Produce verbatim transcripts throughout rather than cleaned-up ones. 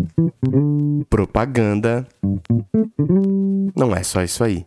Propaganda não é só isso aí.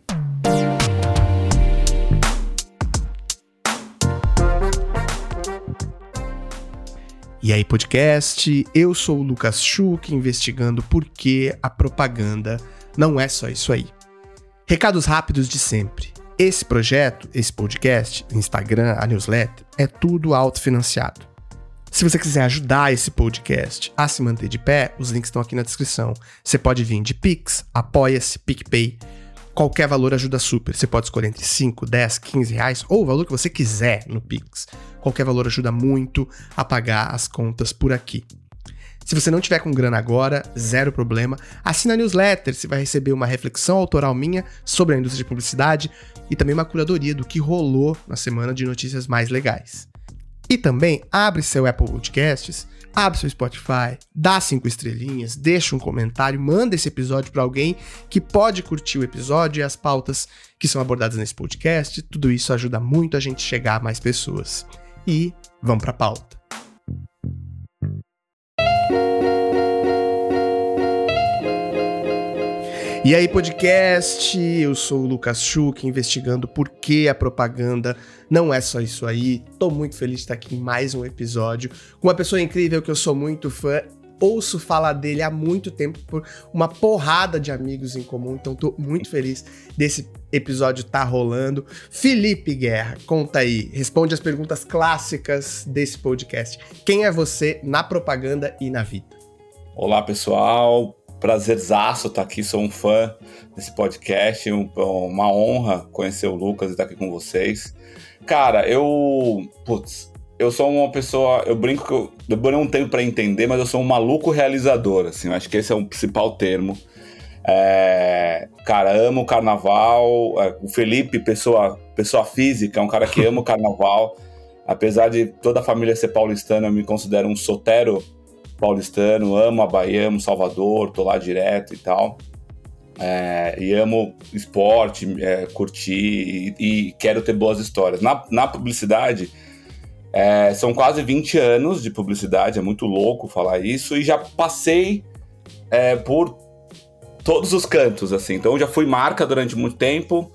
E aí, podcast, eu sou o Lucas Schuch, investigando por que a propaganda não é só isso aí. Recados rápidos de sempre. Esse projeto, esse podcast, o Instagram, a newsletter, é tudo autofinanciado. Se você quiser ajudar esse podcast a se manter de pé, os links estão aqui na descrição. Você pode vir de Pix, Apoia-se, PicPay. Qualquer valor ajuda super. Você pode escolher entre cinco, dez, quinze reais ou o valor que você quiser no Pix. Qualquer valor ajuda muito a pagar as contas por aqui. Se você não tiver com grana agora, zero problema. Assina a newsletter, você vai receber uma reflexão autoral minha sobre a indústria de publicidade e também uma curadoria do que rolou na semana de notícias mais legais. E também abre seu Apple Podcasts, abre seu Spotify, dá cinco estrelinhas, deixa um comentário, manda esse episódio para alguém que pode curtir o episódio e as pautas que são abordadas nesse podcast. Tudo isso ajuda muito a gente chegar a mais pessoas. E vamos para a pauta. E aí, podcast, eu sou o Lucas Schuch, investigando por que a propaganda não é só isso aí. Tô muito feliz de estar aqui em mais um episódio com uma pessoa incrível que eu sou muito fã. Ouço falar dele há muito tempo por uma porrada de amigos em comum, então tô muito feliz desse episódio tá rolando. Felipe Guerra, conta aí, responde as perguntas clássicas desse podcast. Quem é você na propaganda e na vida? Olá, pessoal. Prazerzaço estar aqui, sou um fã desse podcast, um, uma honra conhecer o Lucas e estar aqui com vocês. Cara, eu... Putz, eu sou uma pessoa... Eu brinco que eu demorei um tempo para entender, mas eu sou um maluco realizador, assim, eu acho que esse é o principal termo. É, cara, amo o carnaval. O Felipe, pessoa, pessoa física, é um cara que ama o carnaval. Apesar de toda a família ser paulistana, eu me considero um sotero paulistano, amo a Bahia, amo Salvador, tô lá direto e tal, é, e amo esporte, é, curtir e, e quero ter boas histórias. Na, na publicidade, é, são quase vinte anos de publicidade, é muito louco falar isso, e já passei é, por todos os cantos, assim, então já fui marca durante muito tempo,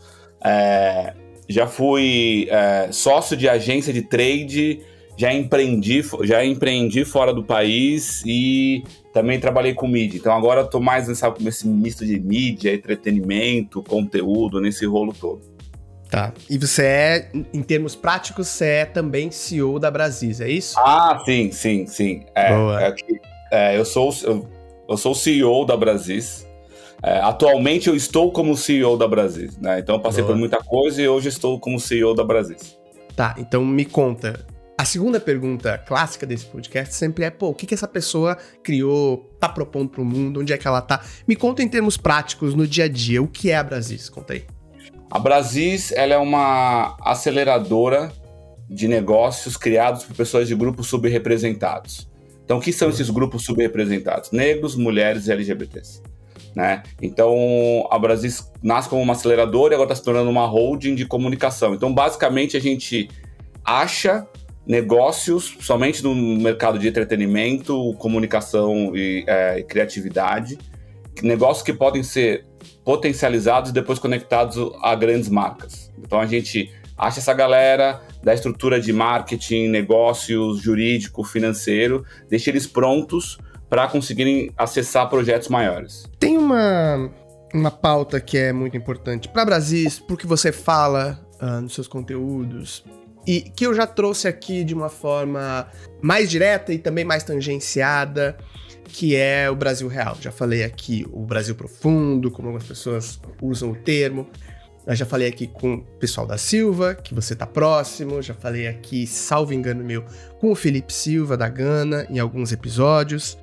é, já fui é, sócio de agência de trade, Já empreendi, já empreendi fora do país e também trabalhei com mídia. Então agora eu tô mais nessa, nesse misto de mídia, entretenimento, conteúdo, nesse rolo todo. Tá. E você é, em termos práticos, você é também C E O da Brasis, é isso? Ah, sim, sim, sim. É, Boa. É, é, eu, sou, eu, eu sou o C E O da Brasis. É, atualmente eu estou como C E O da Brasis, né? Então eu passei Boa. por muita coisa e hoje estou como C E O da Brasis. Tá, então me conta. A segunda pergunta clássica desse podcast sempre é, pô, o que que essa pessoa criou, tá propondo pro mundo, onde é que ela tá? Me conta em termos práticos, no dia a dia, o que é a Brasis? Conta aí. A Brasis, ela é uma aceleradora de negócios criados por pessoas de grupos subrepresentados. Então, o que são esses grupos subrepresentados? Negros, mulheres e L G B Ts. Né? Então, a Brasis nasce como uma aceleradora e agora está se tornando uma holding de comunicação. Então, basicamente, a gente acha negócios somente no mercado de entretenimento, comunicação e, é, e criatividade, negócios que podem ser potencializados e depois conectados a grandes marcas. Então a gente acha essa galera da estrutura de marketing, negócios, jurídico, financeiro, deixa eles prontos para conseguirem acessar projetos maiores. Tem uma, uma pauta que é muito importante para a Brasis, porque você fala uh, nos seus conteúdos, e que eu já trouxe aqui de uma forma mais direta e também mais tangenciada, que é o Brasil Real. Já falei aqui o Brasil Profundo, como algumas pessoas usam o termo. Eu já falei aqui com o pessoal da Silva, que você tá próximo. Já falei aqui, salvo engano meu, com o Felipe Silva, da Gana, em alguns episódios.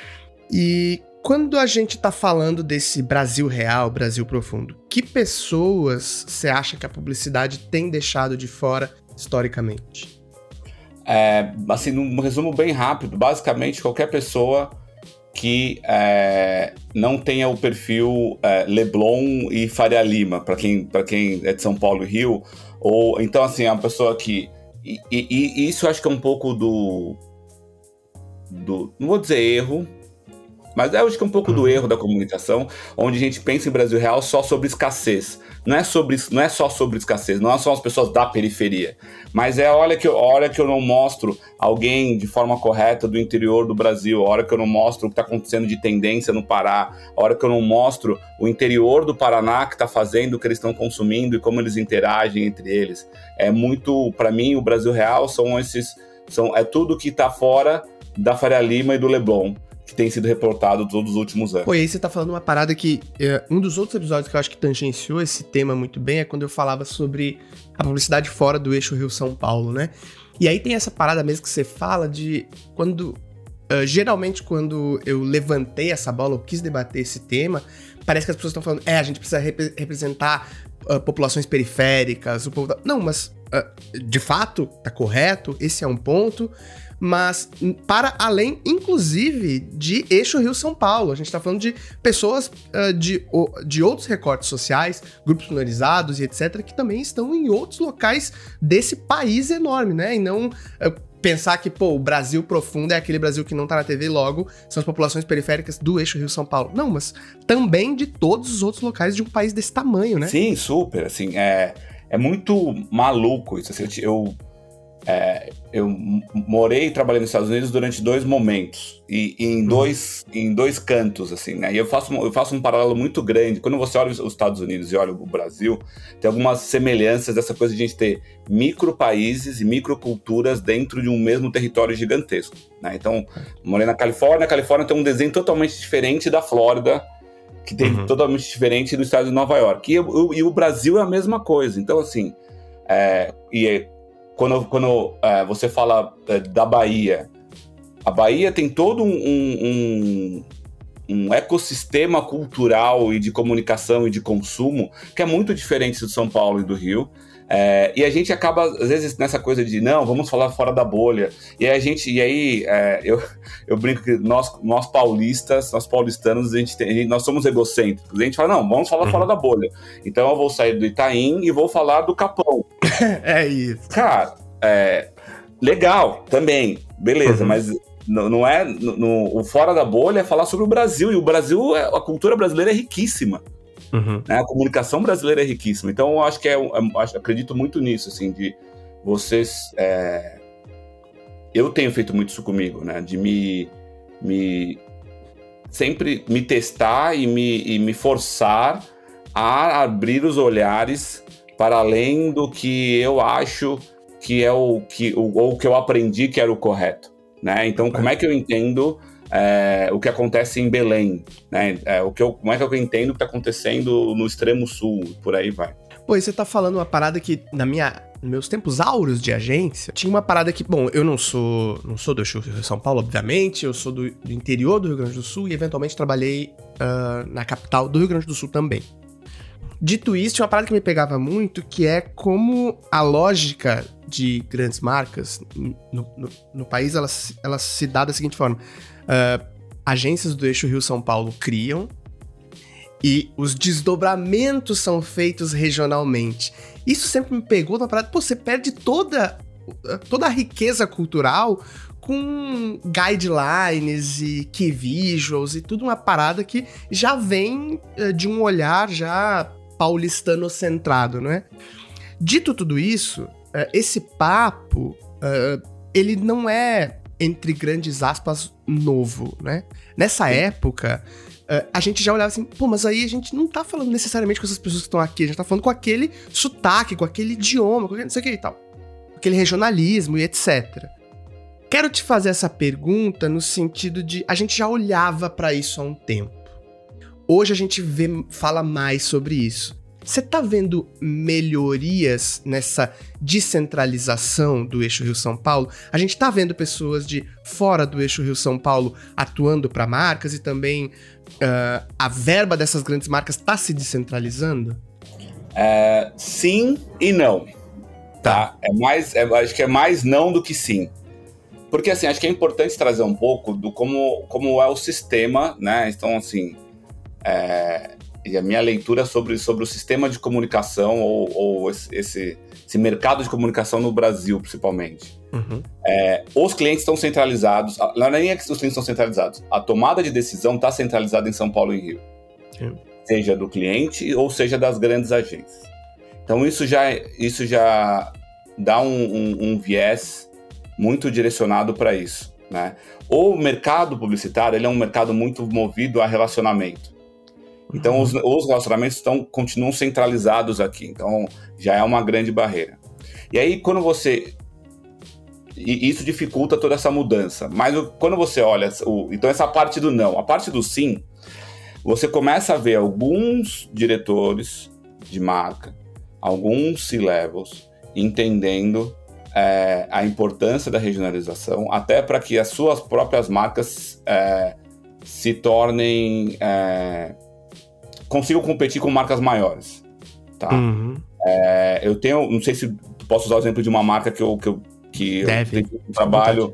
E quando a gente tá falando desse Brasil Real, Brasil Profundo, que pessoas você acha que a publicidade tem deixado de fora historicamente? É, assim, num resumo bem rápido, basicamente qualquer pessoa que é, não tenha o perfil é, Leblon e Faria Lima, para quem, para quem é de São Paulo e Rio, ou então assim, é uma pessoa que... E, e, e isso eu acho que é um pouco do, do... Não vou dizer erro, Mas eu acho que é um pouco do erro da comunicação, onde a gente pensa em Brasil Real só sobre escassez. Não é, sobre, não é só sobre escassez, não são as pessoas da periferia. Mas é a hora que, eu, a hora que eu não mostro alguém de forma correta do interior do Brasil, a hora que eu não mostro o que está acontecendo de tendência no Pará, a hora que eu não mostro o interior do Paraná que está fazendo o que eles estão consumindo e como eles interagem entre eles. É muito, para mim, o Brasil Real são esses, são, é tudo que está fora da Faria Lima e do Leblon, que tem sido reportado todos os últimos anos. Pô, e aí você tá falando uma parada que... É, um dos outros episódios que eu acho que tangenciou esse tema muito bem é quando eu falava sobre a publicidade fora do eixo Rio-São Paulo, né? E aí tem essa parada mesmo que você fala de quando... Uh, geralmente, quando eu levantei essa bola, eu quis debater esse tema, parece que as pessoas estão falando, é, a gente precisa rep- representar uh, populações periféricas, o povo da... Não, mas, uh, de fato, tá correto, esse é um ponto, mas para além, inclusive, de eixo Rio-São Paulo. A gente tá falando de pessoas uh, de, de outros recortes sociais, grupos minorizados e etcétera, que também estão em outros locais desse país enorme, né? E não... Uh, pensar que, pô, o Brasil profundo é aquele Brasil que não tá na T V, logo são as populações periféricas do eixo Rio-São Paulo. Não, mas também de todos os outros locais de um país desse tamanho, né? Sim, super, assim, é, é muito maluco isso, assim, eu, é, eu morei e trabalhei nos Estados Unidos durante dois momentos, e, e em, dois, uhum. em dois cantos, assim, né, e eu faço, eu faço um paralelo muito grande, quando você olha os Estados Unidos e olha o Brasil, tem algumas semelhanças dessa coisa de a gente ter micro-países e microculturas dentro de um mesmo território gigantesco, né, então, morei na Califórnia, a Califórnia tem um desenho totalmente diferente da Flórida, que tem uhum. totalmente diferente do estado de Nova York, e, o, e o Brasil é a mesma coisa, então, assim, é, e é, Quando, quando é, você fala é, da Bahia, a Bahia tem todo um, um, um ecossistema cultural e de comunicação e de consumo que é muito diferente do São Paulo e do Rio. É, e a gente acaba, às vezes, nessa coisa de, não, vamos falar fora da bolha. E aí, a gente, e aí é, eu, eu brinco que nós, nós paulistas, nós paulistanos, a gente tem, a gente, nós somos egocêntricos. A gente fala, não, vamos falar uhum. fora da bolha. Então eu vou sair do Itaim e vou falar do Capão. É isso. Cara, é, legal também, beleza, uhum. mas não, não é, no, no, o fora da bolha é falar sobre o Brasil, e o Brasil, a cultura brasileira é riquíssima. Uhum. Né? A comunicação brasileira é riquíssima, então eu acho que é, eu acredito muito nisso, assim, de vocês, é, eu tenho feito muito isso comigo, né, de me, me sempre me testar e me, e me forçar a abrir os olhares para além do que eu acho que é o que, ou que eu aprendi que era o correto, né, então como é que eu entendo É, o que acontece em Belém, né? É, o que eu, como é que eu entendo o que está acontecendo no extremo sul, por aí vai. Pô, e você tá falando uma parada que, na minha, nos meus tempos áureos de agência, tinha uma parada que, bom, eu não sou, não sou do Rio de São Paulo, obviamente, eu sou do, do interior do Rio Grande do Sul e, eventualmente, trabalhei uh, na capital do Rio Grande do Sul também. Dito isso, tinha uma parada que me pegava muito, que é como a lógica de grandes marcas no, no, no país, ela, ela se dá da seguinte forma. Uh, agências do eixo Rio-São Paulo criam e os desdobramentos são feitos regionalmente. Isso sempre me pegou na parada. Pô, você perde toda, toda a riqueza cultural com guidelines e key visuals e tudo uma parada que já vem uh, de um olhar já paulistano-centrado, não é? Dito tudo isso, uh, esse papo, uh, ele não é, entre grandes aspas, novo, né? Nessa Sim. época, uh, a gente já olhava assim, pô, mas aí a gente não tá falando necessariamente com essas pessoas que estão aqui, a gente tá falando com aquele sotaque, com aquele idioma, com aquele não sei o que e tal. Aquele regionalismo e etcétera. Quero te fazer essa pergunta no sentido de, a gente já olhava pra isso há um tempo. Hoje a gente vê, fala mais sobre isso. Você tá vendo melhorias nessa descentralização do eixo Rio-São Paulo? A gente tá vendo pessoas de fora do eixo Rio-São Paulo atuando para marcas e também uh, a verba dessas grandes marcas tá se descentralizando? É, sim e não. Tá? É mais, é, acho que é mais não do que sim. Porque, assim, acho que é importante trazer um pouco do como, como é o sistema, né? Então, assim, é, e a minha leitura sobre, sobre o sistema de comunicação ou, ou esse, esse, esse mercado de comunicação no Brasil, principalmente. Uhum. É, os clientes estão centralizados, não é nem é que os clientes estão centralizados, a tomada de decisão está centralizada em São Paulo e Rio. Sim. Seja do cliente ou seja das grandes agências. Então isso já, isso já dá um, um, um viés muito direcionado para isso, né? O mercado publicitário, ele é um mercado muito movido a relacionamento. Então, uhum. os, os relacionamentos estão, continuam centralizados aqui. Então, já é uma grande barreira. E aí, quando você... E isso dificulta toda essa mudança. Mas quando você olha... O, então, essa parte do não. A parte do sim, você começa a ver alguns diretores de marca, alguns C-levels, entendendo é, a importância da regionalização, até para que as suas próprias marcas é, se tornem... É, consigam competir com marcas maiores, tá? Uhum. É, eu tenho, não sei se posso usar o exemplo de uma marca que eu, que eu, que Deve. eu tenho um trabalho.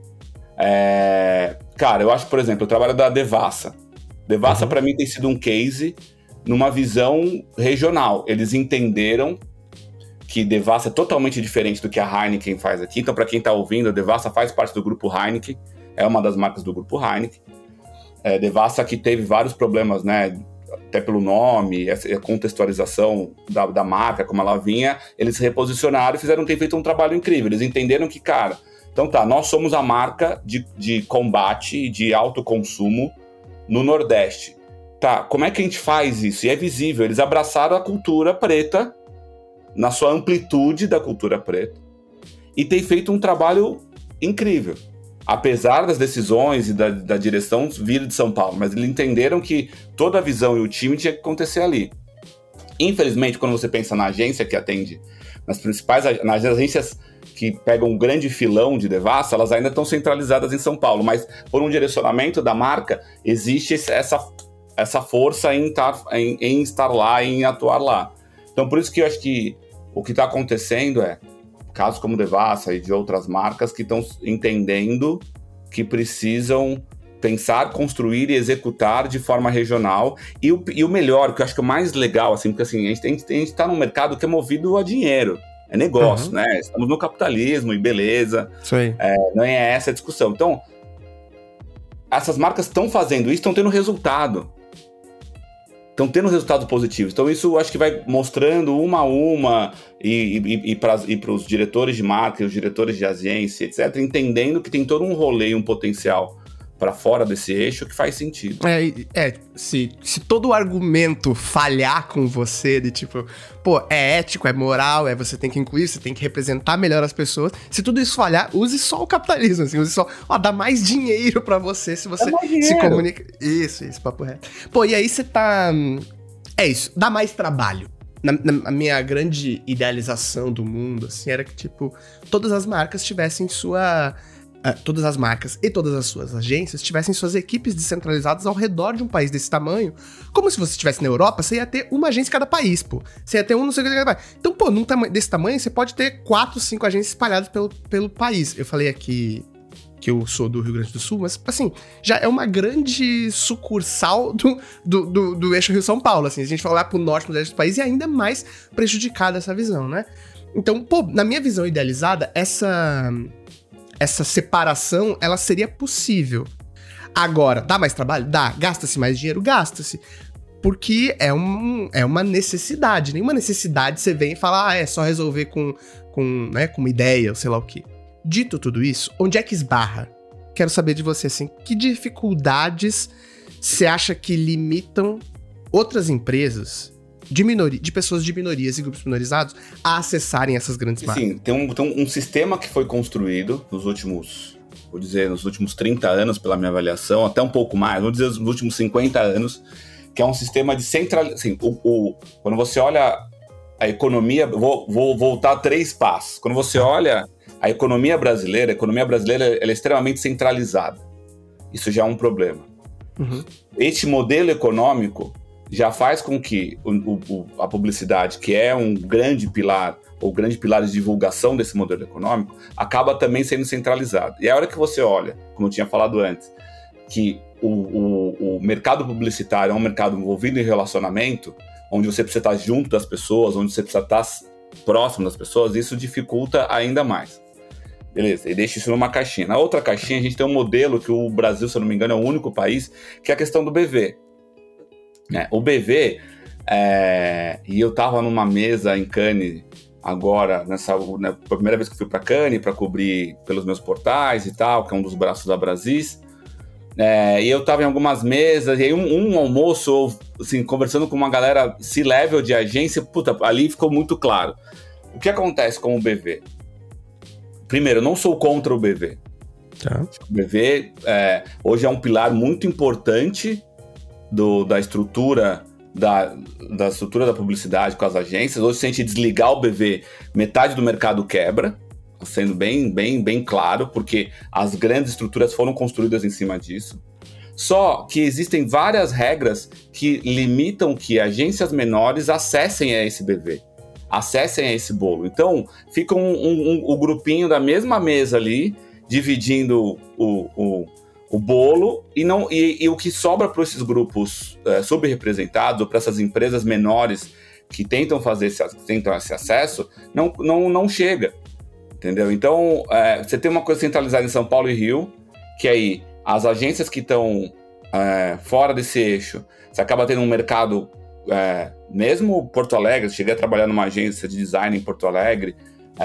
É, cara, eu acho, por exemplo, eu trabalho da Devassa. Devassa, uhum. para mim, tem sido um case numa visão regional. Eles entenderam que Devassa é totalmente diferente do que a Heineken faz aqui. Então, para quem está ouvindo, a Devassa faz parte do grupo Heineken, é uma das marcas do grupo Heineken. É, Devassa que teve vários problemas, né? Até pelo nome, a contextualização da, da marca, como ela vinha, eles se reposicionaram e fizeram ter feito um trabalho incrível. Eles entenderam que, cara, então tá, nós somos a marca de, de combate e de alto consumo no Nordeste. Tá, como é que a gente faz isso? E é visível, eles abraçaram a cultura preta, na sua amplitude da cultura preta, e tem feito um trabalho incrível. Apesar das decisões e da, da direção vir de São Paulo, mas eles entenderam que toda a visão e o time tinha que acontecer ali. Infelizmente, quando você pensa na agência que atende, nas principais nas agências que pegam um grande filão de Devassa, elas ainda estão centralizadas em São Paulo, mas por um direcionamento da marca, existe essa, essa força em estar, em, em estar lá, em atuar lá. Então, por isso que eu acho que o que está acontecendo é casos como Devassa e de outras marcas que estão entendendo que precisam pensar, construir e executar de forma regional. E o, e o melhor, que eu acho que é o mais legal, assim, porque assim, a gente está num mercado que é movido a dinheiro, é negócio, uhum. né? Estamos no capitalismo e beleza. Isso aí. É, não é essa a discussão. Então, essas marcas estão fazendo isso, estão tendo resultado. Estão tendo resultados positivos. Então isso eu acho que vai mostrando uma a uma e, e, e para os diretores de marca, os diretores de agência, etcétera, entendendo que tem todo um rolê e um potencial para fora desse eixo que faz sentido. É, é se, se todo o argumento falhar com você, de tipo, pô, é ético, é moral, é você tem que incluir, você tem que representar melhor as pessoas, se tudo isso falhar, use só o capitalismo, assim, use só, ó, dá mais dinheiro pra você se você se comunica. Isso, isso, papo reto. Pô, e aí você tá... É isso, dá mais trabalho. Na, na minha grande idealização do mundo, assim, era que, tipo, todas as marcas tivessem sua... Uh, todas as marcas e todas as suas agências tivessem suas equipes descentralizadas ao redor de um país desse tamanho, como se você estivesse na Europa, você ia ter uma agência em cada país, pô. Você ia ter um não sei o que cada país. Então, pô, num tamanho desse tamanho, você pode ter quatro, cinco agências espalhadas pelo, pelo país. Eu falei aqui que eu sou do Rio Grande do Sul, mas, assim, já é uma grande sucursal do, do, do, do eixo Rio-São Paulo, assim. Se a gente for lá pro norte, pro leste do país, é ainda mais prejudicada essa visão, né? Então, pô, na minha visão idealizada, essa... essa separação, ela seria possível. Agora, dá mais trabalho? Dá. Gasta-se mais dinheiro? Gasta-se. Porque é, um, é uma necessidade. Nenhuma necessidade você vem e fala, ah, é só resolver com, com, né, com uma ideia, ou sei lá o quê. Dito tudo isso, onde é que esbarra? Quero saber de você, assim, que dificuldades você acha que limitam outras empresas de, minoria, de pessoas de minorias e grupos minorizados a acessarem essas grandes marcas? Sim, tem um, tem um sistema que foi construído nos últimos, vou dizer, nos últimos trinta anos, pela minha avaliação, até um pouco mais, vou dizer nos últimos cinquenta anos, que é um sistema de centralização. Assim, o, o, quando você olha a economia, vou, vou voltar três passos. Quando você olha a economia brasileira, a economia brasileira ela é extremamente centralizada. Isso já é um problema. Uhum. Este modelo econômico já faz com que o, o, a publicidade, que é um grande pilar, ou grande pilar de divulgação desse modelo econômico, acaba também sendo centralizado. E a hora que você olha, como eu tinha falado antes, que o, o, o mercado publicitário é um mercado envolvido em relacionamento, onde você precisa estar junto das pessoas, onde você precisa estar próximo das pessoas, isso dificulta ainda mais. Beleza, e deixa isso numa caixinha. Na outra caixinha, a gente tem um modelo que o Brasil, se eu não me engano, é o único país, que é a questão do B V. Né? O B V, é... e eu tava numa mesa em Cannes agora, nessa, né, a primeira vez que eu fui para Cannes, para cobrir pelos meus portais e tal, que é um dos braços da Brasis, é... e eu tava em algumas mesas, e aí um, um almoço, assim, conversando com uma galera C-level de agência, puta, ali ficou muito claro. O que acontece com o B V? Primeiro, eu não sou contra o B V. Tá. O B V é, hoje é um pilar muito importante do, da estrutura da, da estrutura da publicidade com as agências. Hoje, se a gente desligar o B V, metade do mercado quebra, sendo bem, bem, bem claro, porque as grandes estruturas foram construídas em cima disso. Só que existem várias regras que limitam que agências menores acessem a esse B V. Acessem a esse bolo. Então, fica um, um, um, o grupinho da mesma mesa ali, dividindo o, o, o bolo, e, não, e, e o que sobra para esses grupos é, subrepresentados, ou para essas empresas menores que tentam fazer esse, tentam esse acesso, não, não, não chega. Entendeu? Então, é, você tem uma coisa centralizada em São Paulo e Rio, que aí as agências que estão é, fora desse eixo, você acaba tendo um mercado... É, mesmo Porto Alegre, cheguei a trabalhar numa agência de design em Porto Alegre,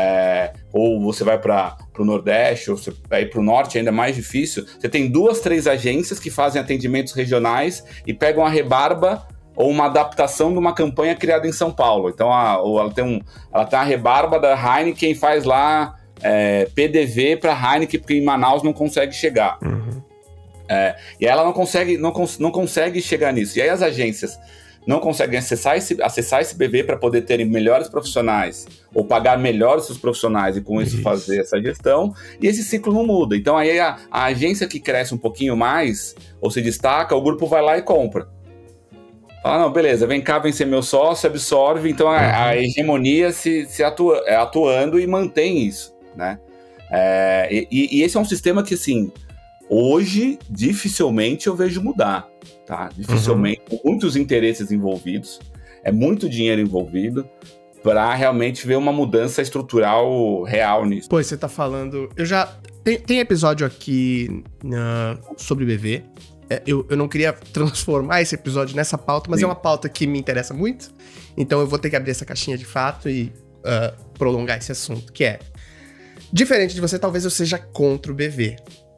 é, ou você vai para o Nordeste, ou você vai para o Norte, ainda é mais difícil. Você tem duas, três agências que fazem atendimentos regionais e pegam a rebarba ou uma adaptação de uma campanha criada em São Paulo. Então, a, ou ela, tem um, ela tem a rebarba da Heineken, faz lá é, P D V para Heineken, porque em Manaus não consegue chegar. Uhum. É, e ela não consegue, não, não consegue chegar nisso. E aí as agências não conseguem acessar esse, acessar esse B V para poder terem melhores profissionais ou pagar melhor os seus profissionais e com isso, isso fazer essa gestão, e esse ciclo não muda. Então aí a, a agência que cresce um pouquinho mais ou se destaca, o grupo vai lá e compra. Fala, não, beleza, vem cá, vem ser meu sócio, absorve, então a, a hegemonia se, se atua, é, atuando e mantém isso, né? É, e, e esse é um sistema que, assim, hoje dificilmente eu vejo mudar. Tá? Dificilmente, uhum. Muitos interesses envolvidos, é muito dinheiro envolvido para realmente ver uma mudança estrutural real nisso. Pois, você tá falando... Eu já... Tem, tem episódio aqui uh, sobre B V. É, eu, eu não queria transformar esse episódio nessa pauta, mas Sim. é uma pauta que me interessa muito. Então eu vou ter que abrir essa caixinha de fato e uh, prolongar esse assunto, que é... Diferente de você, talvez eu seja contra o B V.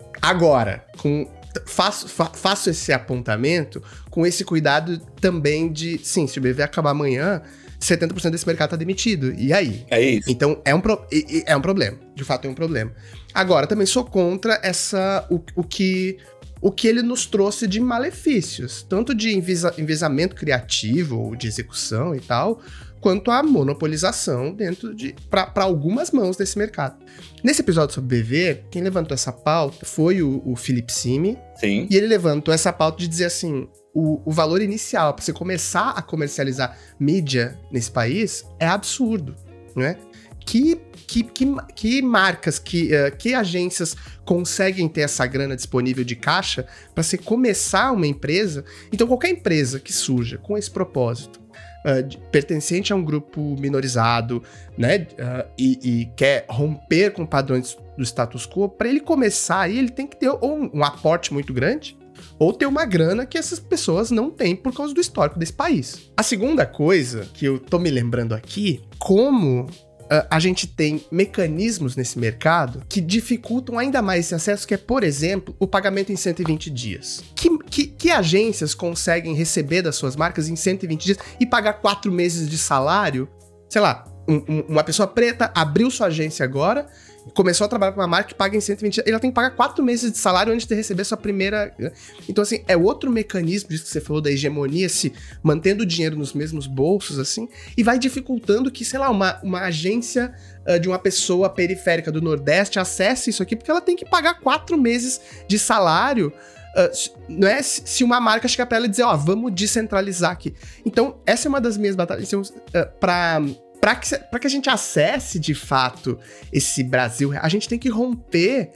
Agora, com... Faço, fa, faço esse apontamento com esse cuidado também de... Sim, se o B V acabar amanhã, setenta por cento desse mercado tá demitido. E aí? É isso. Então, é um, pro, é um problema. De fato, é um problema. Agora, também sou contra essa... O, o, que, o que ele nos trouxe de malefícios. Tanto de envisa, envisamento criativo, ou de execução e tal... quanto a monopolização dentro de... para algumas mãos desse mercado. Nesse episódio sobre B V, quem levantou essa pauta foi o, o Felipe Simi. Sim. E ele levantou essa pauta de dizer assim, o, o valor inicial para você começar a comercializar mídia nesse país é absurdo, não é? Que, que, que, que marcas, que, uh, que agências conseguem ter essa grana disponível de caixa para você começar uma empresa? Então, qualquer empresa que surja com esse propósito, Uh, pertencente a um grupo minorizado, né, uh, e, e quer romper com padrões do status quo, para ele começar aí, ele tem que ter ou um, um aporte muito grande, ou ter uma grana que essas pessoas não têm por causa do histórico desse país. A segunda coisa que eu tô me lembrando aqui, como uh, a gente tem mecanismos nesse mercado que dificultam ainda mais esse acesso, que é, por exemplo, o pagamento em cento e vinte dias. Que, que, que agências conseguem receber das suas marcas em cento e vinte dias e pagar quatro meses de salário? Sei lá, um, um, uma pessoa preta abriu sua agência agora, começou a trabalhar com uma marca que paga em cento e vinte dias, ela tem que pagar quatro meses de salário antes de receber sua primeira... Então, assim, é outro mecanismo disso que você falou, da hegemonia, se mantendo o dinheiro nos mesmos bolsos, assim, e vai dificultando que, sei lá, uma, uma agência uh, de uma pessoa periférica do Nordeste acesse isso aqui, porque ela tem que pagar quatro meses de salário. Uh, não é se uma marca chegar pra ela e dizer, ó, oh, vamos descentralizar aqui. Então, essa é uma das minhas batalhas. Então, uh, pra... Para que, para que a gente acesse, de fato, esse Brasil, a gente tem que romper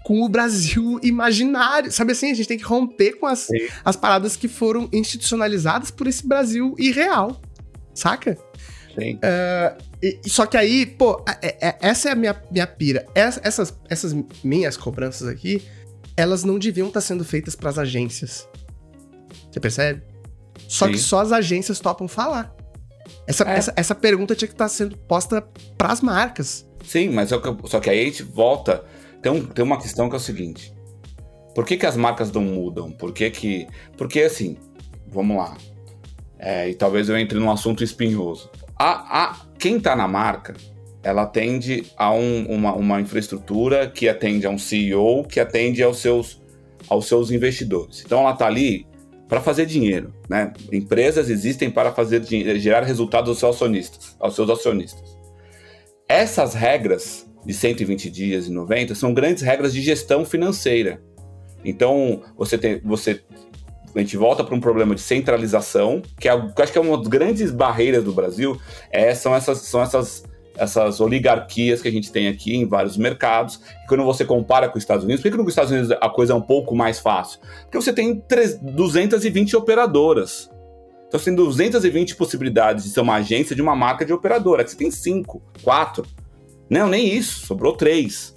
com o Brasil imaginário. Sabe assim, a gente tem que romper com as, as paradas que foram institucionalizadas por esse Brasil irreal. Saca? Sim. Uh, e, só que aí, pô, é, é, essa é a minha, minha pira. Essa, essas, essas minhas cobranças aqui, elas não deviam estar sendo feitas pras agências. Você percebe? Só Sim. que só as agências topam falar. Essa, é. essa, essa pergunta tinha que estar sendo posta pras marcas. Sim, mas só que, só que aí a gente volta... Tem, um, tem uma questão que é o seguinte. Por que que as marcas não mudam? Por que que... Porque, assim, vamos lá. É, e talvez eu entre num assunto espinhoso. A, a, quem está na marca, ela atende a um, uma, uma infraestrutura que atende a um C E O, que atende aos seus, aos seus investidores. Então ela está ali para fazer dinheiro, né? Empresas existem para fazer gerar resultados aos seus acionistas, aos seus acionistas. Essas regras de cento e vinte dias e noventa são grandes regras de gestão financeira. Então você tem... Você, a gente volta para um problema de centralização, que, é, que acho que é uma das grandes barreiras do Brasil, é, são, essas, são essas, essas oligarquias que a gente tem aqui em vários mercados, e quando você compara com os Estados Unidos, por que nos Estados Unidos a coisa é um pouco mais fácil? Porque você tem duzentas e vinte operadoras. Então você tem duzentas e vinte possibilidades de ser uma agência de uma marca de operadora, que você tem cinco, quatro. Não, nem isso, sobrou três.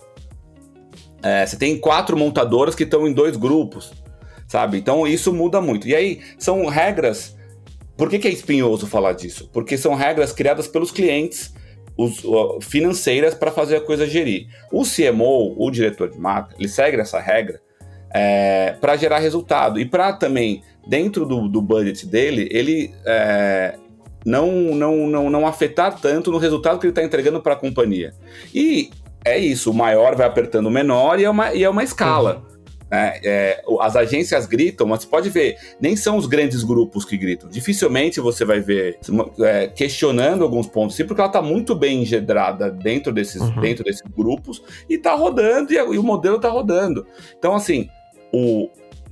É, você tem quatro montadoras que estão em dois grupos. Sabe? Então isso muda muito. E aí são regras... Por que que é espinhoso falar disso? Porque são regras criadas pelos clientes os, uh, financeiras para fazer a coisa gerir. O C M O, o diretor de marca, ele segue essa regra é, para gerar resultado. E para também, dentro do, do budget dele, ele é, não, não, não, não afetar tanto no resultado que ele está entregando para a companhia. E é isso, o maior vai apertando o menor e é uma, e é uma escala. Uhum. É, é, as agências gritam, mas você pode ver, nem são os grandes grupos que gritam. Dificilmente você vai ver é, questionando alguns pontos, sim, porque ela está muito bem engendrada dentro desses, uhum. dentro desses grupos e está rodando, e, e o modelo está rodando. Então, assim, o,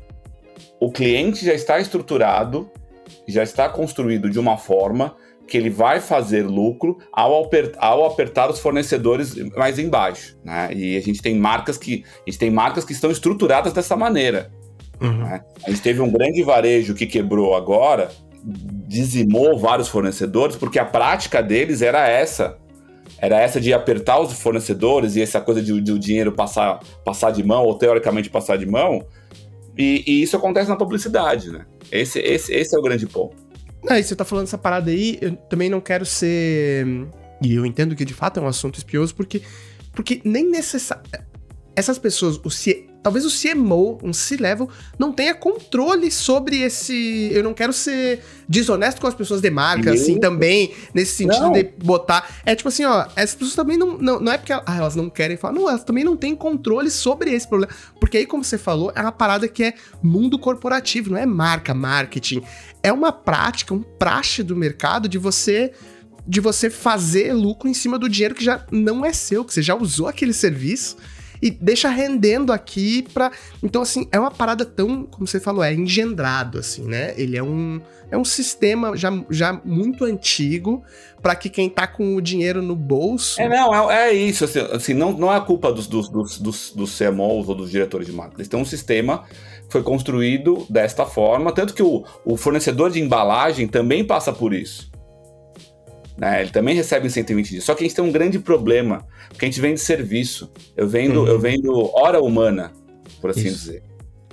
o cliente já está estruturado, já está construído de uma forma que ele vai fazer lucro ao, aper, ao apertar os fornecedores mais embaixo, né? E a gente tem marcas que a gente tem marcas que estão estruturadas dessa maneira. Uhum. Né? A gente teve um grande varejo que quebrou agora, dizimou vários fornecedores, porque a prática deles era essa. Era essa de apertar os fornecedores e essa coisa de, de o dinheiro passar, passar de mão, ou teoricamente passar de mão. E, e isso acontece na publicidade, né? Esse, esse, esse é o grande ponto. Não, e você tá falando essa parada aí, eu também não quero ser... E eu entendo que de fato é um assunto espinhoso, porque, porque nem necessário... Essas pessoas, o C... talvez o C M O, um C-level, não tenha controle sobre esse... Eu não quero ser desonesto com as pessoas de marca, assim, também, nesse sentido não. de botar... É tipo assim, ó, essas pessoas também não... Não, não é porque ah, elas não querem falar, não, elas também não têm controle sobre esse problema. Porque aí, como você falou, é uma parada que é mundo corporativo, não é marca, marketing. É uma prática, um praxe do mercado de você... de você fazer lucro em cima do dinheiro que já não é seu, que você já usou aquele serviço e deixa rendendo aqui pra... Então, assim, é uma parada tão, como você falou, é engendrado, assim, né? Ele é um, é um sistema já, já muito antigo pra que quem tá com o dinheiro no bolso... É, não, é, é isso, assim, assim não, não é a culpa dos, dos, dos, dos, dos C M Os ou dos diretores de marca. Eles têm um sistema que foi construído desta forma, tanto que o, o fornecedor de embalagem também passa por isso. Né, ele também recebe cento e vinte dias. Só que a gente tem um grande problema, porque a gente vende serviço. Eu vendo, uhum. eu vendo hora humana, por assim Isso. dizer.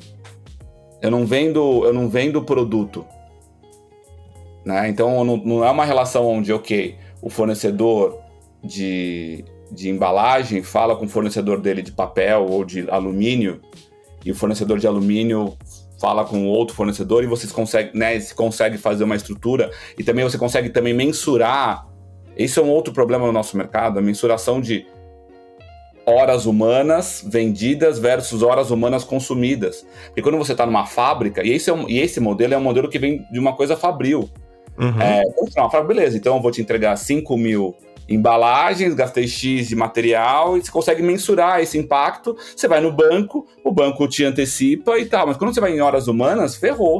Eu não vendo, eu não vendo produto. Né? Então não, não é uma relação onde, ok, o fornecedor de, de embalagem fala com o fornecedor dele de papel ou de alumínio, e o fornecedor de alumínio fala com outro fornecedor e vocês conseguem, né, você consegue fazer uma estrutura e também você consegue também mensurar. Esse é um outro problema no nosso mercado, a mensuração de horas humanas vendidas versus horas humanas consumidas. Porque quando você está numa fábrica, e esse, é um, e esse modelo é um modelo que vem de uma coisa fabril. Uhum. É, uma fábrica, beleza, então eu vou te entregar cinco mil embalagens, gastei X de material e você consegue mensurar esse impacto. Você vai no banco, o banco te antecipa e tal, mas quando você vai em horas humanas, ferrou.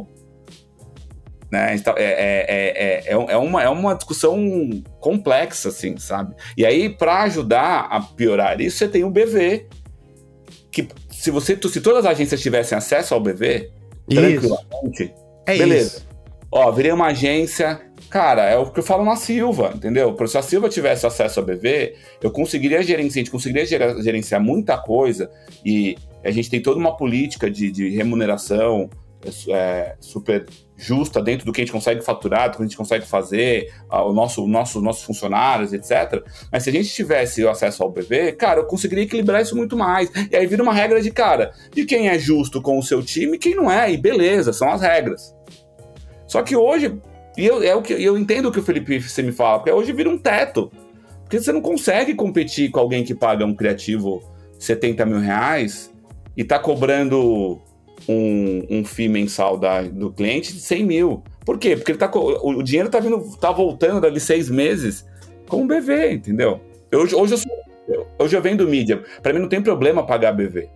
Né? Então, é, é, é, é, uma, é uma discussão complexa, assim, sabe? E aí, para ajudar a piorar isso, você tem o B V, que se, você, se todas as agências tivessem acesso ao B V, tranquilamente, é beleza. Isso. Ó, virei uma agência... Cara, é o que eu falo na Silva, entendeu? Porque se a Silva tivesse acesso ao B V, eu conseguiria gerenciar, a gente conseguiria gerenciar muita coisa, e a gente tem toda uma política de, de remuneração é, super justa dentro do que a gente consegue faturar, do que a gente consegue fazer, o nosso, o nosso, nossos funcionários, etcétera. Mas se a gente tivesse o acesso ao B V, cara, eu conseguiria equilibrar isso muito mais. E aí vira uma regra de, cara, de quem é justo com o seu time e quem não é, e beleza, são as regras. Só que hoje... E eu, é o que, eu entendo o que o Felipe você me fala, porque hoje vira um teto. Porque você não consegue competir com alguém que paga um criativo setenta mil reais e tá cobrando um, um F I I mensal da, do cliente de cem mil. Por quê? Porque ele tá, o, o dinheiro tá, vindo, tá voltando dali seis meses com o B V, entendeu? Eu, hoje, eu sou, hoje eu vendo mídia. Pra mim não tem problema pagar B V.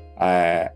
É,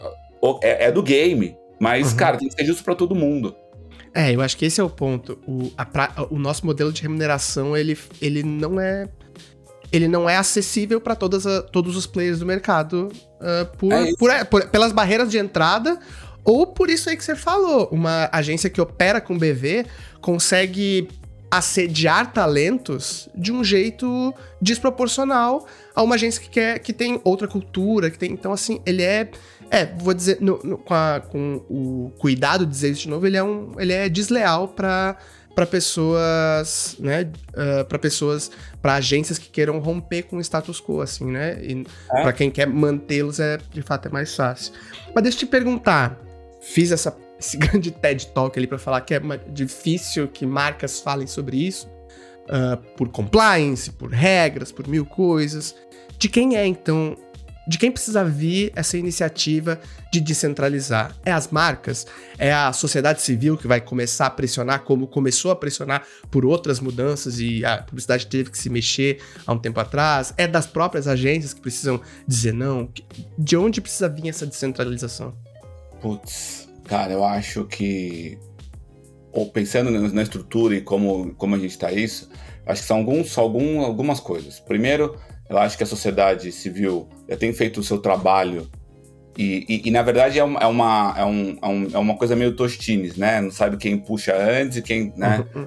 é, é do game. Mas, uhum. cara, tem que ser justo pra todo mundo. É, eu acho que esse é o ponto. O, a pra, o nosso modelo de remuneração, ele, ele não é ele não é acessível para todos os players do mercado uh, por, é por, por, pelas barreiras de entrada ou por isso aí que você falou. Uma agência que opera com B V consegue assediar talentos de um jeito desproporcional a uma agência que, quer, que tem outra cultura, que tem... Então, assim, ele é... É, vou dizer, no, no, com, a, com o cuidado de dizer isso de novo, ele é, um, ele é desleal para para pessoas, né, uh, para pessoas, para agências que queiram romper com o status quo, assim, né, e é. para quem quer mantê-los, é, de fato, é mais fácil. Mas deixa eu te perguntar, fiz essa, esse grande TED Talk ali para falar que é uma, difícil que marcas falem sobre isso, uh, por compliance, por regras, por mil coisas. De quem é, então... De quem precisa vir essa iniciativa de descentralizar? É as marcas? É a sociedade civil que vai começar a pressionar, como começou a pressionar por outras mudanças e a publicidade teve que se mexer há um tempo atrás? É das próprias agências que precisam dizer não? De onde precisa vir essa descentralização? Putz, cara, eu acho que... Ou pensando na estrutura e como, como a gente está isso, acho que são alguns, algum, algumas coisas. Primeiro... Eu acho que a sociedade civil já tem feito o seu trabalho e, e, e na verdade, é uma, é, uma, é, um, é, um, é uma coisa meio Tostines, né? Não sabe quem puxa antes e quem... né? Uhum.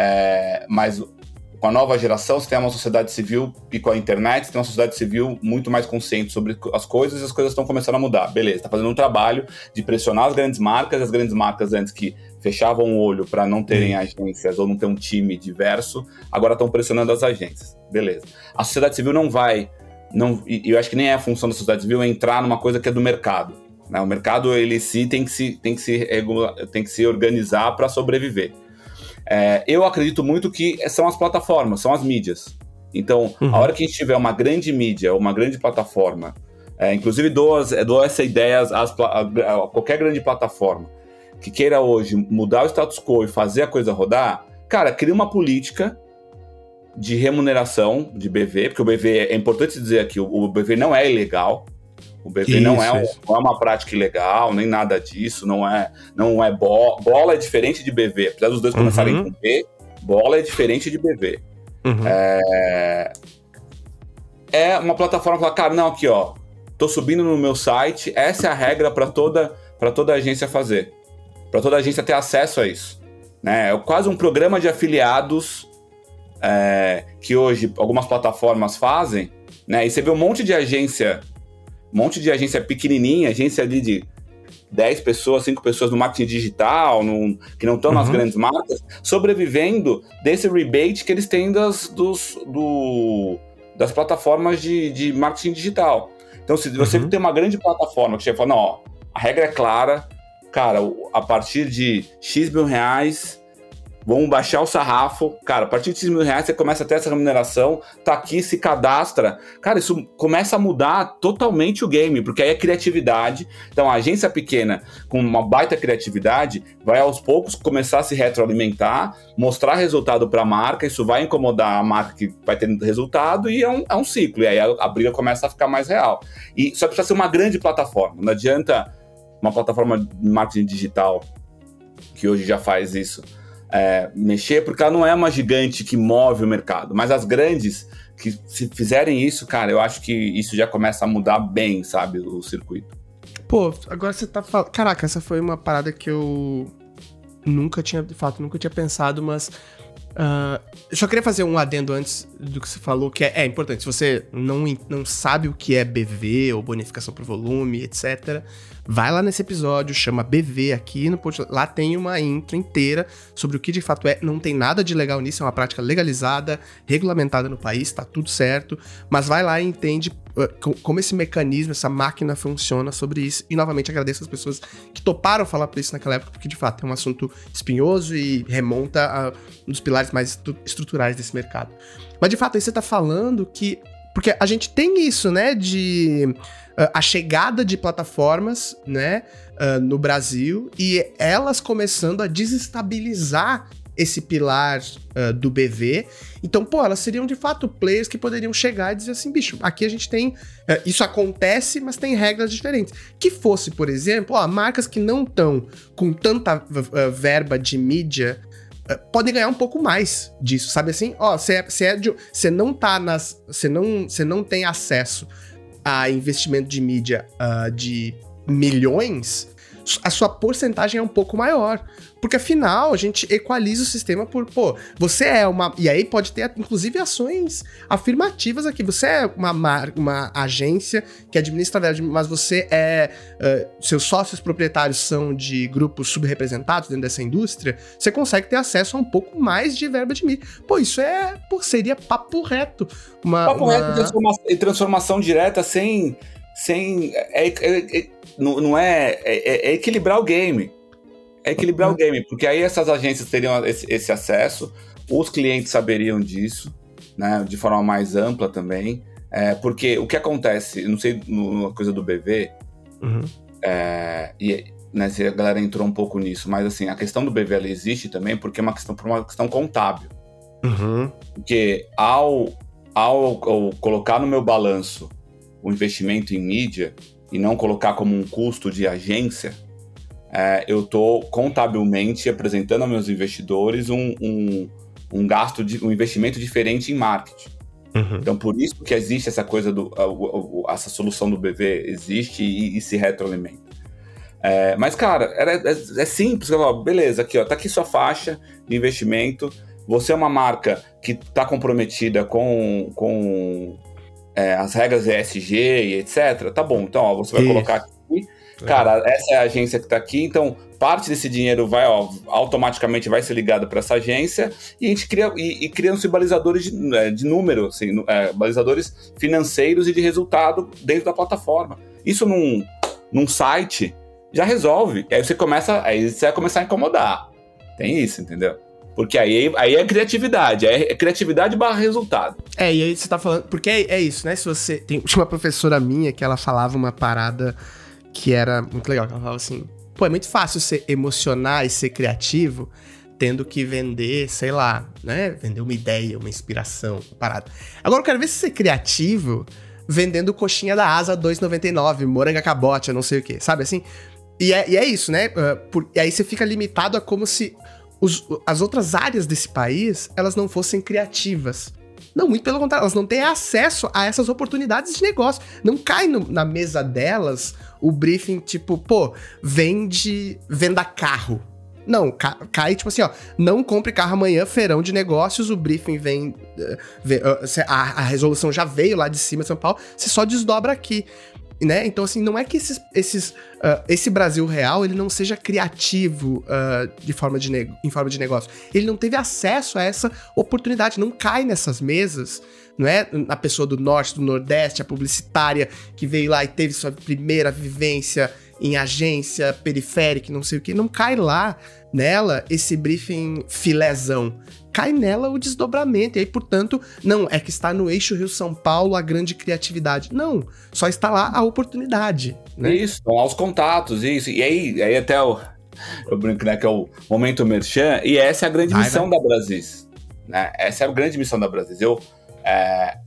É, mas com a nova geração, você tem uma sociedade civil e com a internet, você tem uma sociedade civil muito mais consciente sobre as coisas e as coisas estão começando a mudar. Beleza, está fazendo um trabalho de pressionar as grandes marcas, as grandes marcas antes que fechavam o olho para não terem uhum. agências ou não ter um time diverso, agora estão pressionando as agências. Beleza. A sociedade civil não vai, não, e eu acho que nem é a função da sociedade civil entrar numa coisa que é do mercado. Né? O mercado, ele sim tem que se, tem que se, tem que se organizar para sobreviver. É, eu acredito muito que são as plataformas, são as mídias. Então, uhum. a hora que a gente tiver uma grande mídia, uma grande plataforma, é, inclusive dou, dou essa ideia a, a, a qualquer grande plataforma que queira hoje mudar o status quo e fazer a coisa rodar, cara, cria uma política de remuneração de B V, porque o B V, é importante dizer aqui, o B V não é ilegal, o B V isso, não, é um, não é uma prática ilegal, nem nada disso, não é, não é bo- bola é diferente de B V, apesar dos dois uhum. começarem com B, bola é diferente de B V. Uhum. É... é uma plataforma que fala, cara, não, aqui ó, tô subindo no meu site, essa é a regra para toda, para toda agência fazer, para toda agência ter acesso a isso. Né? É quase um programa de afiliados é, que hoje algumas plataformas fazem, né? E você vê um monte de agência, um monte de agência pequenininha, agência ali de dez pessoas, cinco pessoas no marketing digital, no, que não estão uhum. nas grandes marcas, sobrevivendo desse rebate que eles têm das, dos, do, das plataformas de, de marketing digital. Então, se você uhum. tem uma grande plataforma que você fala, não, ó, a regra é clara, cara, a partir de X mil reais, vamos baixar o sarrafo, cara, a partir de X mil reais você começa a ter essa remuneração, tá aqui, se cadastra, cara, isso começa a mudar totalmente o game, porque aí é criatividade, então a agência pequena com uma baita criatividade vai aos poucos começar a se retroalimentar, mostrar resultado para a marca, isso vai incomodar a marca que vai ter resultado e é um, é um ciclo, e aí a, a briga começa a ficar mais real. E só precisa ser uma grande plataforma, não adianta uma plataforma de marketing digital que hoje já faz isso, é, mexer, porque ela não é uma gigante que move o mercado. Mas as grandes, que se fizerem isso, cara, eu acho que isso já começa a mudar bem, sabe, o circuito. Pô, agora você tá falando... Caraca, essa foi uma parada que eu nunca tinha, de fato, nunca tinha pensado, mas... Uh, eu só queria fazer um adendo antes do que você falou, que é, é importante. Se você não, não sabe o que é B V ou bonificação por volume, etcétera, vai lá nesse episódio, chama B V aqui no podcast. Lá tem uma intro inteira sobre o que de fato é. Não tem nada de legal nisso, é uma prática legalizada, regulamentada no país, tá tudo certo. Mas vai lá e entende uh, como esse mecanismo, essa máquina funciona sobre isso. E novamente agradeço as pessoas que toparam falar por isso naquela época, porque de fato é um assunto espinhoso e remonta a um dos pilares mais estruturais desse mercado. Mas de fato aí você tá falando que... Porque a gente tem isso, né, de uh, a chegada de plataformas, né, uh, no Brasil, e elas começando a desestabilizar esse pilar uh, do B V. Então, pô, elas seriam de fato players que poderiam chegar e dizer assim, bicho, aqui a gente tem... Uh, isso acontece, mas tem regras diferentes. Que fosse, por exemplo, ó, marcas que não estão com tanta uh, verba de mídia... podem ganhar um pouco mais disso, sabe assim? Ó, você é, é de, não tá nas... Você não, não tem acesso a investimento de mídia uh, de milhões, a sua porcentagem é um pouco maior. Porque, afinal, a gente equaliza o sistema por, pô, você é uma... E aí pode ter, inclusive, ações afirmativas aqui. Você é uma, mar, uma agência que administra, mas você é... Uh, seus sócios proprietários são de grupos subrepresentados dentro dessa indústria, você consegue ter acesso a um pouco mais de verba de mídia. Pô, isso é... Pô, seria papo reto. Uma, papo uma... reto e transformação, transformação direta sem... sem é, é, é, não, não é, é... É equilibrar o game. É equilibrar uhum. o game, porque aí essas agências teriam esse, esse acesso, os clientes saberiam disso, né, de forma mais ampla também, é, porque o que acontece, não sei, na coisa do B V, uhum. é, e, né, se a galera entrou um pouco nisso, mas assim, a questão do B V ela existe também porque é uma questão, por uma questão contábil. Uhum. Porque ao, ao, ao colocar no meu balanço o investimento em mídia e não colocar como um custo de agência, É, eu estou contabilmente apresentando aos meus investidores um, um, um gasto, de, um investimento diferente em marketing. Uhum. Então, por isso que existe essa coisa, do, a, a, essa solução do B V existe e, e se retroalimenta. É, mas, cara, é, é, é simples. Beleza, aqui, ó, tá aqui sua faixa de investimento. Você é uma marca que está comprometida com, com é, as regras E S G e etcétera. Tá bom, então ó, você vai isso. colocar aqui. Cara, essa é a agência que está aqui, então parte desse dinheiro vai, ó, automaticamente vai ser ligado para essa agência e a gente cria, e, e criam-se balizadores de, de número, assim, é, balizadores financeiros e de resultado dentro da plataforma. Isso num, num site já resolve. Aí você começa, aí você vai começar a incomodar. Tem isso, entendeu? Porque aí, aí é criatividade, é criatividade barra resultado. É, e aí você tá falando, porque é, é isso, né? Se você tem, tinha uma professora minha que ela falava uma parada que era muito legal, que ela falava assim, pô, é muito fácil você emocionar e ser criativo tendo que vender, sei lá, né, vender uma ideia, uma inspiração, uma parada. Agora eu quero ver se ser criativo vendendo coxinha da Asa dois reais e noventa e nove, moranga cabote, não sei o que, sabe assim? E é, e é isso, né, uh, por, e aí você fica limitado a como se os, as outras áreas desse país, elas não fossem criativas. Não, muito pelo contrário, elas não têm acesso a essas oportunidades de negócio. Não cai no, na mesa delas o briefing, tipo, pô, vende, venda carro. Não, ca, cai tipo assim, ó, não compre carro amanhã, feirão de negócios, o briefing vem, vem a, a resolução já veio lá de cima de São Paulo, você só desdobra aqui. Né? Então, assim, não é que esses, esses, uh, esse Brasil real ele não seja criativo uh, de forma de ne- em forma de negócio. Ele não teve acesso a essa oportunidade, não cai nessas mesas, não é? A pessoa do norte, do nordeste, a publicitária que veio lá e teve sua primeira vivência em agência periférica, não sei o que, não cai lá nela esse briefing filézão. Cai nela o desdobramento, e aí, portanto, não, é que está no eixo Rio-São Paulo a grande criatividade. Não, só está lá a oportunidade, né? Isso, estão lá os contatos, isso. E aí, aí até o, eu brinco, né, que é o momento merchan, e essa é a grande vai, missão vai. da Brasis, né? Essa é a grande missão da Brasis. Eu, é,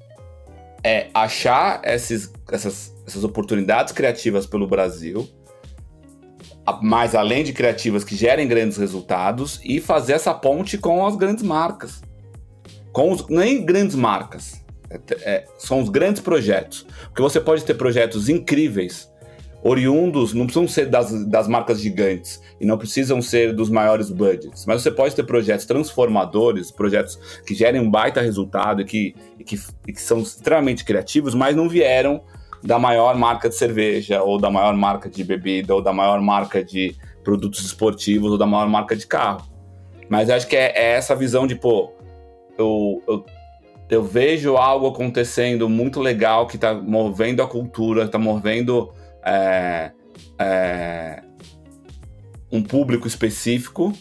é achar esses, essas, essas oportunidades criativas pelo Brasil, mas além de criativas que gerem grandes resultados, e fazer essa ponte com as grandes marcas. Com os, nem grandes marcas, é, é, são os grandes projetos. Porque você pode ter projetos incríveis, oriundos, não precisam ser das, das marcas gigantes e não precisam ser dos maiores budgets, mas você pode ter projetos transformadores, projetos que gerem um baita resultado e que, e que, e que são extremamente criativos, mas não vieram da maior marca de cerveja, ou da maior marca de bebida, ou da maior marca de produtos esportivos, ou da maior marca de carro. Mas eu acho que é, é essa visão de, pô, eu, eu, eu vejo algo acontecendo muito legal que tá movendo a cultura, tá movendo É, é, um público específico,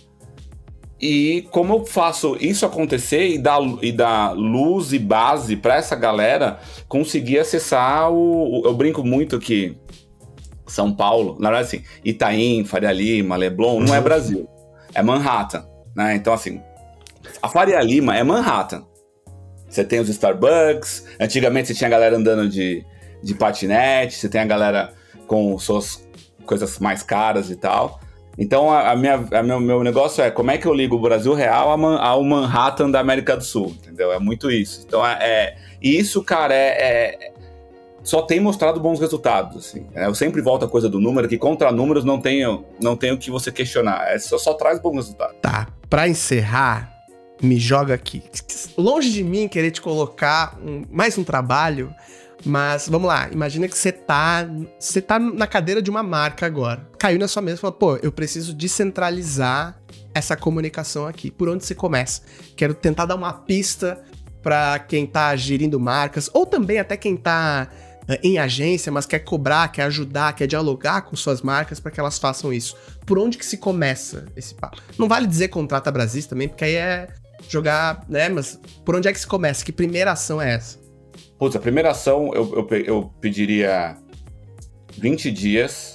e como eu faço isso acontecer e dar, e dar luz e base para essa galera conseguir acessar o, o... Eu brinco muito que São Paulo, na verdade assim, Itaim, Faria Lima, Leblon, não é Brasil, é Manhattan, né? Então assim, a Faria Lima é Manhattan. Você tem os Starbucks, antigamente você tinha a galera andando de, de patinete, você tem a galera com suas coisas mais caras e tal. Então, a, a minha, a meu, meu negócio é como é que eu ligo o Brasil real ao Manhattan da América do Sul, entendeu? É muito isso. Então, é, é isso, cara, é, é, só tem mostrado bons resultados, assim. Eu sempre volto a coisa do número, que contra números não tem, não tem o que você questionar. É, só, só traz bons resultados. Tá, pra encerrar, me joga aqui. Longe de mim querer te colocar um, mais um trabalho... Mas, vamos lá, imagina que você tá, você tá na cadeira de uma marca agora. Caiu na sua mesa e falou, pô, eu preciso descentralizar essa comunicação aqui. Por onde você começa? Quero tentar dar uma pista pra quem tá gerindo marcas, ou também até quem tá uh, em agência, mas quer cobrar, quer ajudar, quer dialogar com suas marcas para que elas façam isso. Por onde que se começa esse papo? Não vale dizer contrata Brasil também, porque aí é jogar, né? Mas por onde é que se começa? Que primeira ação é essa? Putz, a primeira ação eu, eu, eu pediria vinte dias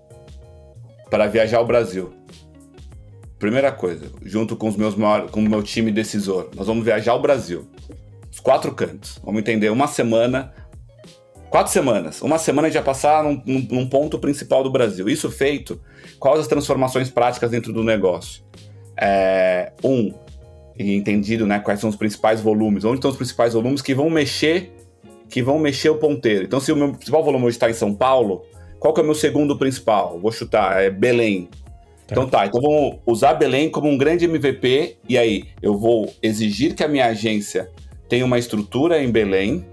para viajar ao Brasil. Primeira coisa, junto com os meus maiores, com o meu time decisor, nós vamos viajar ao Brasil. Os quatro cantos. Vamos entender uma semana, quatro semanas. Uma semana a gente vai passar num, num, num ponto principal do Brasil. Isso feito, quais as transformações práticas dentro do negócio? É, um, e entendido, né, quais são os principais volumes, onde estão os principais volumes que vão mexer que vão mexer o ponteiro. Então, se o meu principal volume hoje está em São Paulo, qual que é o meu segundo principal? Vou chutar, é Belém. Tá. Então tá, então vamos usar Belém como um grande M V P, e aí eu vou exigir que a minha agência tenha uma estrutura em Belém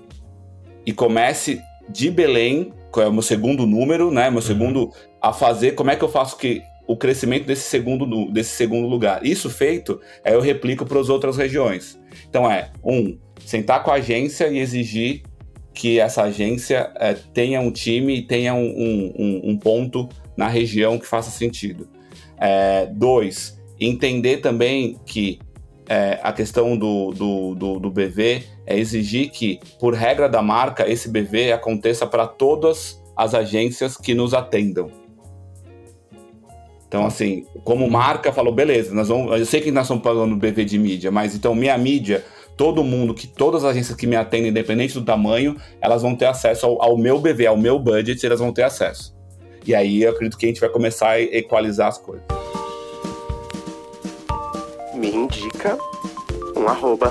e comece de Belém, que é o meu segundo número, né, meu uhum. segundo, a fazer, como é que eu faço que o crescimento desse segundo, desse segundo lugar. Isso feito, aí eu replico para as outras regiões. Então é, um, sentar com a agência e exigir que essa agência é, tenha um time e tenha um, um, um ponto na região que faça sentido. É, dois, entender também que é, a questão do, do, do, do B V é exigir que, por regra da marca, esse B V aconteça para todas as agências que nos atendam. Então, assim, como marca, falou, beleza, nós vamos, eu sei que nós estamos pagando B V de mídia, mas então minha mídia, todo mundo, que todas as agências que me atendem, independente do tamanho, elas vão ter acesso ao, ao meu B V, ao meu budget, elas vão ter acesso. E aí eu acredito que a gente vai começar a equalizar as coisas. Me indica um arroba.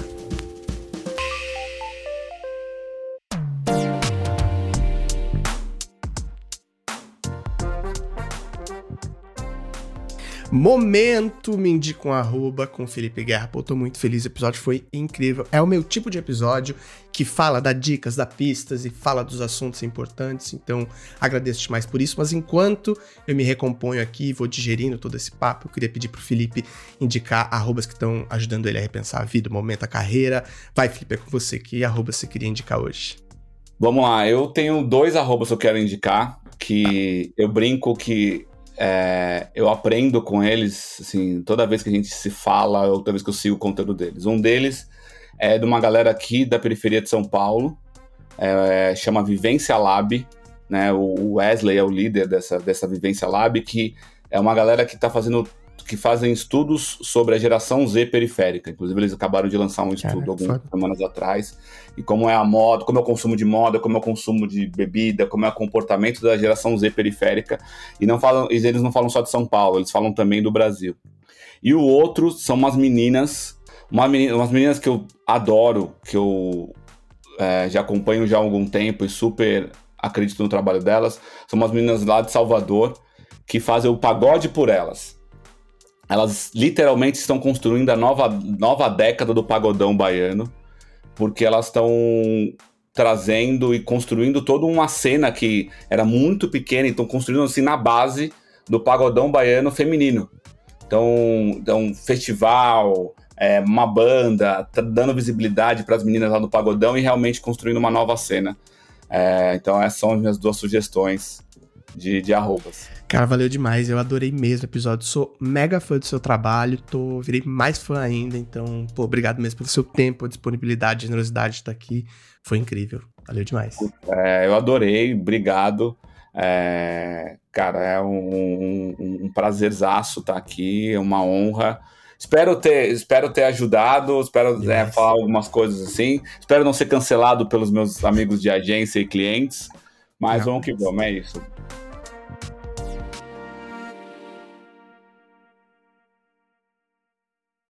Momento, me indica um arroba com Felipe Guerra. Pô, tô muito feliz, o episódio foi incrível. É o meu tipo de episódio que fala, dá dicas, dá pistas e fala dos assuntos importantes, então agradeço demais por isso. Mas enquanto eu me recomponho aqui, vou digerindo todo esse papo, eu queria pedir pro Felipe indicar arrobas que estão ajudando ele a repensar a vida, o momento, a carreira. Vai, Felipe, é com você. Que arroba você queria indicar hoje? Vamos lá, eu tenho dois arrobas que eu quero indicar, que eu brinco que É, eu aprendo com eles, assim, toda vez que a gente se fala, ou toda vez que eu sigo o conteúdo deles. Um deles é de uma galera aqui da periferia de São Paulo, é, chama Vivência Lab, né? O Wesley é o líder dessa, dessa Vivência Lab, que é uma galera que está fazendo, que fazem estudos sobre a geração Z periférica. Inclusive, eles acabaram de lançar um estudo Caraca, algumas foda. semanas atrás. E como é a moda, como é o consumo de moda, como é o consumo de bebida, como é o comportamento da geração Z periférica. E não falam, eles não falam só de São Paulo, eles falam também do Brasil. E o outro são umas meninas, uma menina, umas meninas que eu adoro, que eu é, já acompanho já há algum tempo e super acredito no trabalho delas. São umas meninas lá de Salvador, que fazem o Pagode por Elas. Elas literalmente estão construindo a nova, nova década do pagodão baiano, porque elas estão trazendo e construindo toda uma cena que era muito pequena, e estão construindo assim na base do pagodão baiano feminino. Então, então festival, é, uma banda, tá dando visibilidade para as meninas lá do pagodão e realmente construindo uma nova cena. É, então essas são as minhas duas sugestões de, de arrobas. Cara, valeu demais, eu adorei mesmo o episódio, sou mega fã do seu trabalho, tô, virei mais fã ainda, então, pô, obrigado mesmo pelo seu tempo, disponibilidade, generosidade de estar aqui, foi incrível, valeu demais. É, eu adorei, obrigado, é, cara, é um, um, um prazerzaço estar aqui, é uma honra. Espero ter, espero ter ajudado, espero yes. é, falar algumas coisas assim, espero não ser cancelado pelos meus amigos de agência e clientes, mas não, vamos que vamos, é isso.